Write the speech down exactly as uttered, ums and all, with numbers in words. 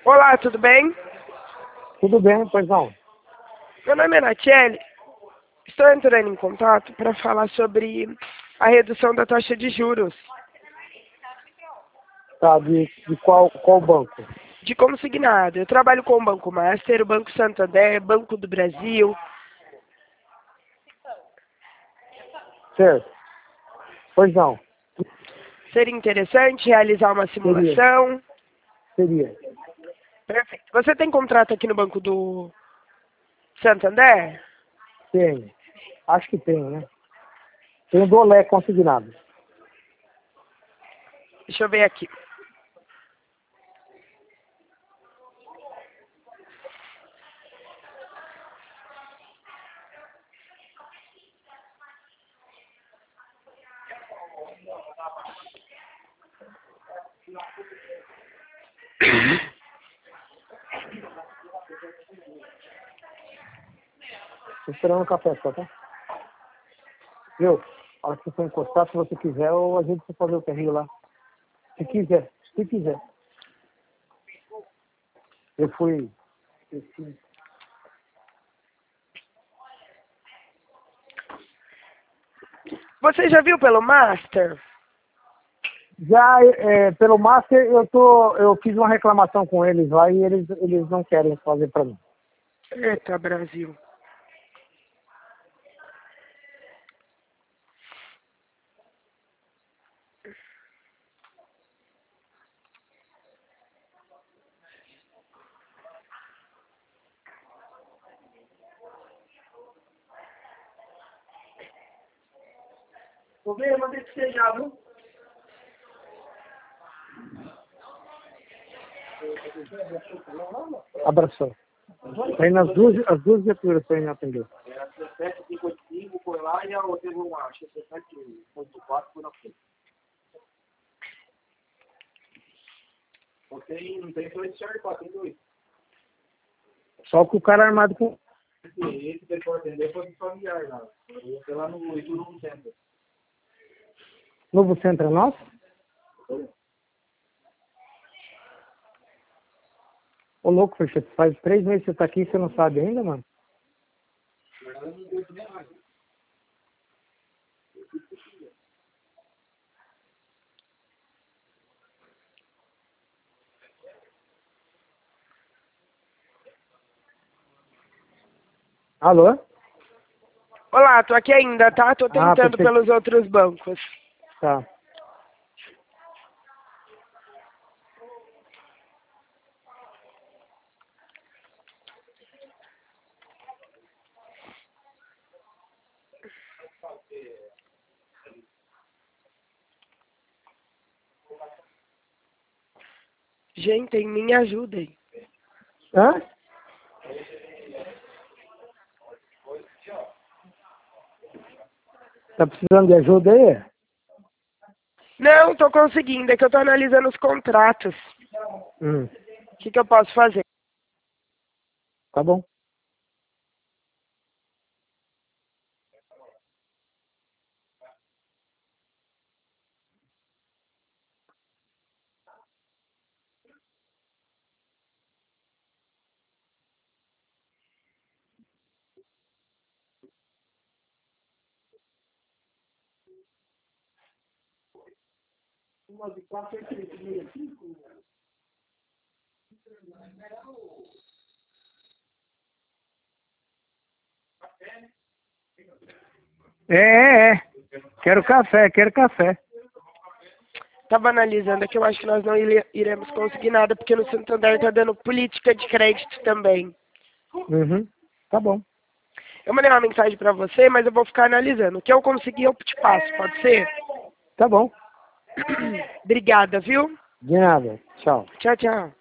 Olá, tudo bem? Tudo bem, pois não. Meu nome é Natiele. Estou entrando em contato para falar sobre a redução da taxa de juros Tá, de, de qual, qual banco? de consignado. Eu trabalho com o Banco Master, o Banco Santander, Banco do Brasil. Certo. Pois não. Seria interessante realizar uma Seria. simulação. Seria. Perfeito. Você tem contrato aqui no Banco do Santander? Tem. Acho que tem, né? Tem o do Olé consignado. Deixa eu ver aqui. Tô esperando o café só, tá? Viu? A hora que você for encostar, se você quiser, ou a gente vai fazer o terreno lá. Se quiser. Se quiser. Eu fui... eu fui- Você já viu pelo Master? Já é, pelo Master, eu tô, eu fiz uma reclamação com eles lá e eles, eles não querem fazer pra mim. Eita, Brasil. Vou ver, mandei pra você já, viu? Abração. Aí nas duas, as duas viaturas para me atender. Era dezessete, cinquenta e cinco, foi lá e a outra teve uma, acho que dezessete ponto quatro foi na frente. Não tem, não tem dois Charlie quatro, tem dois. Só que o cara armado com. Esse, esse que for atender foi do familiar lá. Eu ia ter lá no Itu Novo Centro. Novo Centro é nosso? Ô louco, Fechete, faz três meses que você tá aqui e você não sabe ainda, mano? Na verdade, eu não conheço nem mais. Alô? Olá, tô aqui ainda, tá? Tô Ah, tentando pensei pelos que. outros bancos. Tá. Gente, me ajudem. Hã? Tá precisando de ajuda aí? Não, tô conseguindo, é que eu tô analisando os contratos. Hum, O que, que eu posso fazer? tá bom. É, é, é. Quero café, quero café. Tava analisando aqui, eu acho que nós não ile- iremos conseguir nada, porque no Santander tá dando política de crédito também. Uhum. Tá bom. Eu mandei uma mensagem pra você, mas eu vou ficar analisando. O que eu conseguir, eu te passo, pode ser? Tá bom. Obrigada, viu? De nada. Tchau. Tchau, tchau.